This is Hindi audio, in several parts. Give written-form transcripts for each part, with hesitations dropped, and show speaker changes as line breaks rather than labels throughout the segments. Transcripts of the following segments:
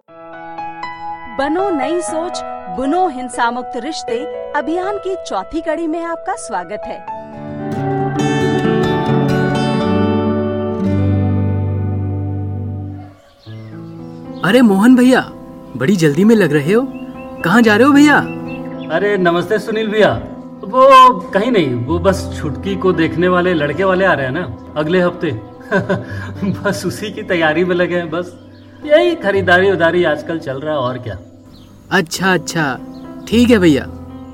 बनो नई सोच, बुनो हिंसा मुक्त रिश्ते अभियान की चौथी कड़ी में आपका स्वागत है।
अरे मोहन भैया, बड़ी जल्दी में लग रहे हो, कहाँ जा रहे हो भैया?
अरे नमस्ते सुनील भैया, वो कहीं नहीं, वो बस छुटकी को देखने वाले लड़के वाले आ रहे हैं ना अगले हफ्ते। बस उसी की तैयारी में लगे हैं, बस यही खरीदारी उदारी आजकल चल रहा है और क्या।
अच्छा अच्छा, ठीक है भैया।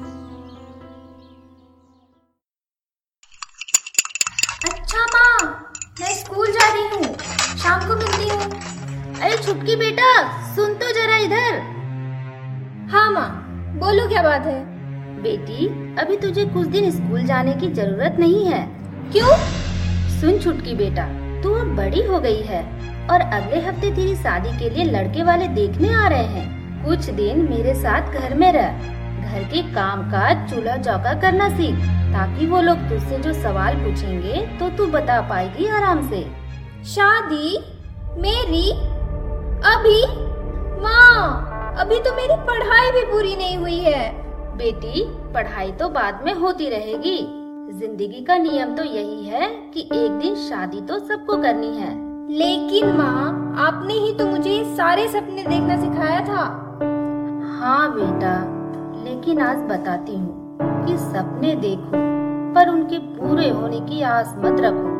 अच्छा माँ, मैं स्कूल जा रही हूँ, शाम को मिलती हूँ। अरे छुटकी बेटा, सुन तो जरा इधर। हाँ माँ, बोलो क्या बात है? बेटी, अभी तुझे कुछ दिन स्कूल जाने की जरूरत नहीं है। क्यों? सुन छुटकी बेटा, तू अब बड़ी हो गई है और अगले हफ्ते तेरी शादी के लिए लड़के वाले देखने आ रहे हैं। कुछ दिन मेरे साथ घर में रह, घर के काम काज चूल्हा चौका करना सीख, ताकि वो लोग तुझसे जो सवाल पूछेंगे तो तू बता पाएगी आराम से। शादी मेरी? अभी? माँ, अभी तो मेरी पढ़ाई भी पूरी नहीं हुई है। बेटी, पढ़ाई तो बाद में होती रहेगी। जिंदगी का नियम तो यही है कि एक दिन शादी तो सबको करनी है। लेकिन माँ, आपने ही तो मुझे सारे सपने देखना सिखाया था। हाँ बेटा, लेकिन आज बताती हूँ कि सपने देखो पर उनके पूरे होने की आस मत रखो।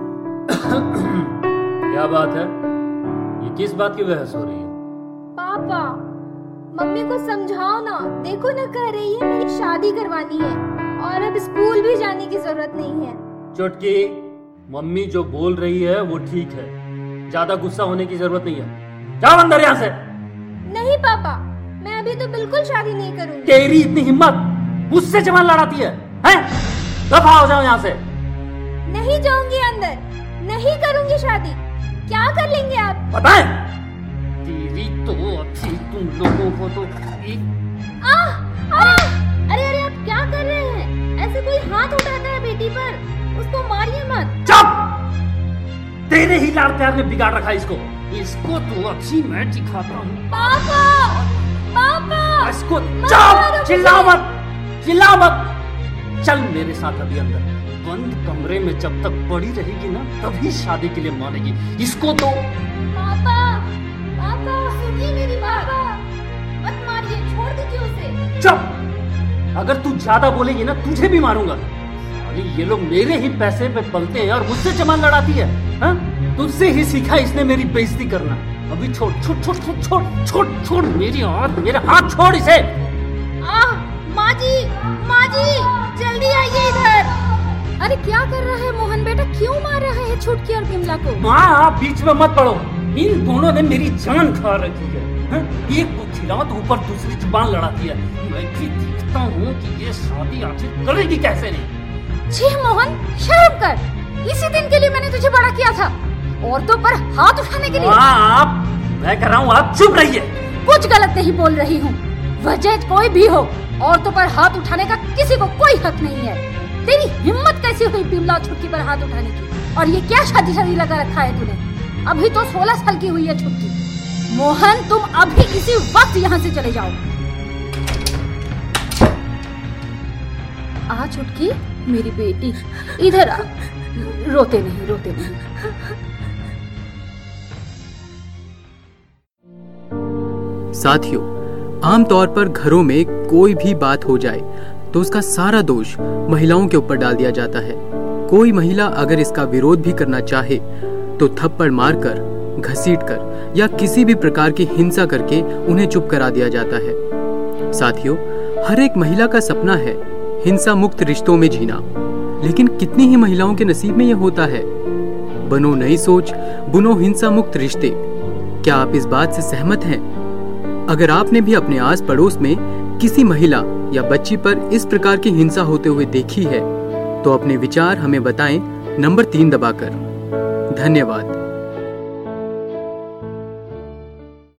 क्या बात है? ये किस बात की बहस हो रही है?
पापा, मम्मी को समझाओ ना, देखो ना, कह रही है मेरी शादी करवानी है और अब स्कूल भी जाने की जरूरत नहीं है।
चुटकी, मम्मी जो बोल रही है वो ठीक है, ज्यादा गुस्सा होने की जरूरत नहीं है। जाओ अंदर यहाँ से।
नहीं पापा, मैं अभी तो बिल्कुल शादी नहीं करूंगी।
तेरी इतनी हिम्मत, मुझसे जवान लड़ाती है? दफा हो जाओ यहाँ से।
नहीं जाऊंगी अंदर, नहीं करूंगी शादी। क्या कर लेंगे आप?
बताएं। तेरी तो अच्छी, तुम लोगों को तो
अरे अरे, आप क्या कर रहे हैं? ऐसे कोई हाथ उठाता है बेटी पर, उसको मारिए मत।
चुप! तेरे ही लाड़ प्यार ने बिगाड़ रखा इसको तो अच्छी मैं सिखाता हूँ।
पापा, पापा,
इसको चुप! चिल्लाओ मत। चल मेरे साथ अभी अंदर। बंद कमरे में जब तक पड़ी रहेगी ना, तभी शादी के लिए मानेगी। इसको तो
पापा, सुनिए मेरी बात, मत मारिए, छोड़ दीजिए उसे।
चुप! अगर तू ज्यादा बोलेगी ना, तुझे भी मारूंगा। अरे ये लोग मेरे ही पैसे पे पलते हैं और मुझसे जमान लड़ाती है। हाँ? तुझसे ही सीखा इसने मेरी बेइज्जती करना। अभी छोड़ मेरे हाथ छोड़ इसे।
माँ जी, जल्दी आइए इधर। अरे क्या कर रहा है मोहन बेटा, क्यों मार रहा है छुटकी और बिमला को?
माँ, आप बीच में मत पड़ो, इन दोनों ने मेरी जान खा रखी है। एक को खिलाओ तो ऊपर दूसरी जुबान लड़ाती है। मैं भी देखता हूँ कि ये शादी आखिर करेगी कैसे नहीं।
छी मोहन, शर्म कर। इसी दिन के लिए मैंने तुझे बड़ा किया था, औरतों पर हाथ उठाने के लिए।
मैं कह रहा हूँ, आप चुप रहिए।
कुछ गलत नहीं बोल रही हूँ, वजह कोई भी हो, औरतों पर हाथ उठाने का किसी को कोई हक नहीं है। तेरी हिम्मत कैसी हुई बिमला छुटकी पर हाथ उठाने की? और ये क्या शादी लगा रखा है तूने? अभी तो 16 साल की हुई है छुटकी। मोहन, तुम अभी इसी वक्त यहाँ से चले जाओ। आ छुटकी, मेरी बेटी, इधर आ। रोते नहीं।
साथियों, आमतौर पर घरों में कोई भी बात हो जाए तो उसका सारा दोष महिलाओं के ऊपर डाल दिया जाता है। कोई महिला अगर इसका विरोध भी करना चाहे तो थप्पड़ मारकर, घसीटकर या किसी भी प्रकार की हिंसा करके उन्हें चुप करा दिया जाता है। साथियों, हर एक महिला का सपना है हिंसा मुक्त रिश्तों में जीना, लेकिन कितनी ही महिलाओं के नसीब में यह होता है? बनो नई सोच, बुनो हिंसा मुक्त रिश्ते। क्या आप इस बात से सहमत हैं? अगर आपने भी अपने आस पड़ोस में किसी महिला या बच्ची पर इस प्रकार की हिंसा होते हुए देखी है तो अपने विचार हमें बताएं नंबर 3 दबाकर। धन्यवाद।